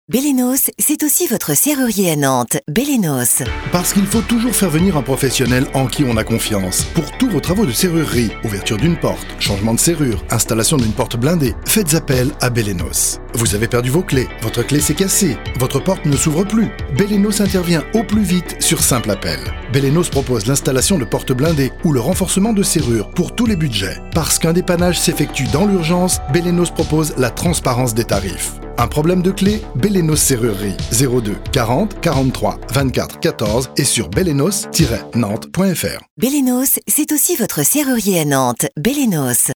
Bellénos, c'est aussi votre serrurier à Nantes. Bellénos. Parce qu'il faut toujours faire venir un professionnel en qui on a confiance. Pour tous vos travaux de serrurerie, ouverture d'une porte, changement de serrure, installation d'une porte blindée, faites appel à Bellénos. Vous avez perdu vos clés, votre clé s'est cassée, votre porte ne s'ouvre plus. Bellénos intervient au plus vite sur simple appel. Bellénos propose l'installation de portes blindées ou le renforcement de serrures pour tous les budgets. Parce qu'un dépannage s'effectue dans l'urgence, Bellénos propose la transparence des tarifs. Un problème de clé? Bellénos Serrurerie 02 40 43 24 14 et sur bellénos-nantes.fr. Bellénos, c'est aussi votre serrurier à Nantes. Bellénos.